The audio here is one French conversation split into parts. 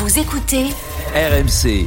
Vous écoutez RMC.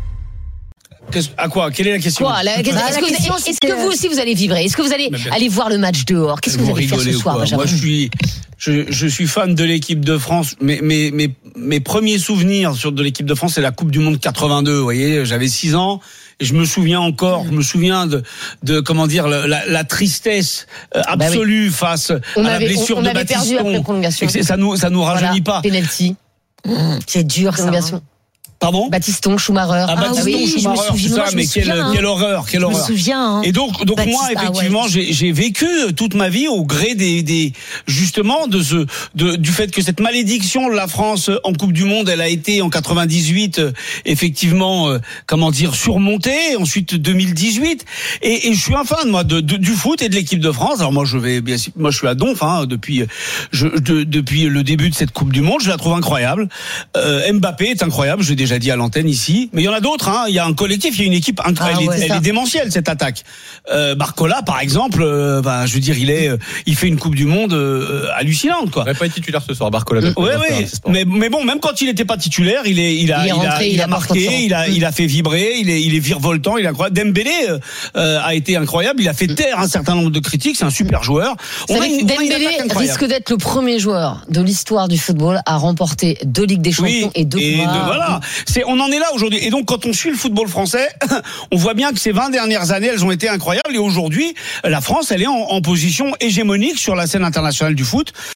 À quoi ? Quelle est la question ? Est-ce que vous aussi vous allez vibrer ? Est-ce que vous allez aller voir le match dehors ? Qu'est-ce que vous allez faire ce soir, Benjamin ? Moi, je suis fan de l'équipe de France. Mes premiers souvenirs de l'équipe de France, c'est la Coupe du Monde 82. Vous voyez, j'avais 6 ans. Et je me souviens de comment dire, la tristesse absolue face à la blessure de Baptiston. Perdu après prolongation. Ça nous rajeunit pas. Penalty. C'est dur, prolongation. Pardon ? Baptiston, Schumacher. Schumacher, c'est ça, mais quelle horreur. Je me souviens. Et donc moi, effectivement, j'ai vécu toute ma vie au gré justement du fait que cette malédiction de la France en Coupe du Monde, elle a été en 98, effectivement, surmontée. Ensuite, 2018. Et je suis un fan, moi, du foot et de l'équipe de France. Alors moi, je suis à Donf, depuis le début de cette Coupe du Monde. Je la trouve incroyable. Mbappé est incroyable. Je l'ai déjà dit à l'antenne ici, mais il y en a d'autres. Il y a un collectif, il y a une équipe incroyable. Elle est démentielle, cette attaque. Barcola, par exemple, il fait une Coupe du Monde hallucinante, quoi. Il n'aurait pas été titulaire ce soir, Barcola. Mais bon, même quand il n'était pas titulaire, il a marqué, il a fait vibrer, il est virevoltant, il est incroyable. Dembélé a été incroyable, il a fait taire un certain nombre de critiques, c'est un super joueur. Dembélé risque d'être le premier joueur de l'histoire du football à remporter 2 Ligues des Champions et 2 voilà. On en est là aujourd'hui. Et donc, quand on suit le football français, on voit bien que ces 20 dernières années, elles ont été incroyables. Et aujourd'hui, la France, elle est en position hégémonique sur la scène internationale du foot.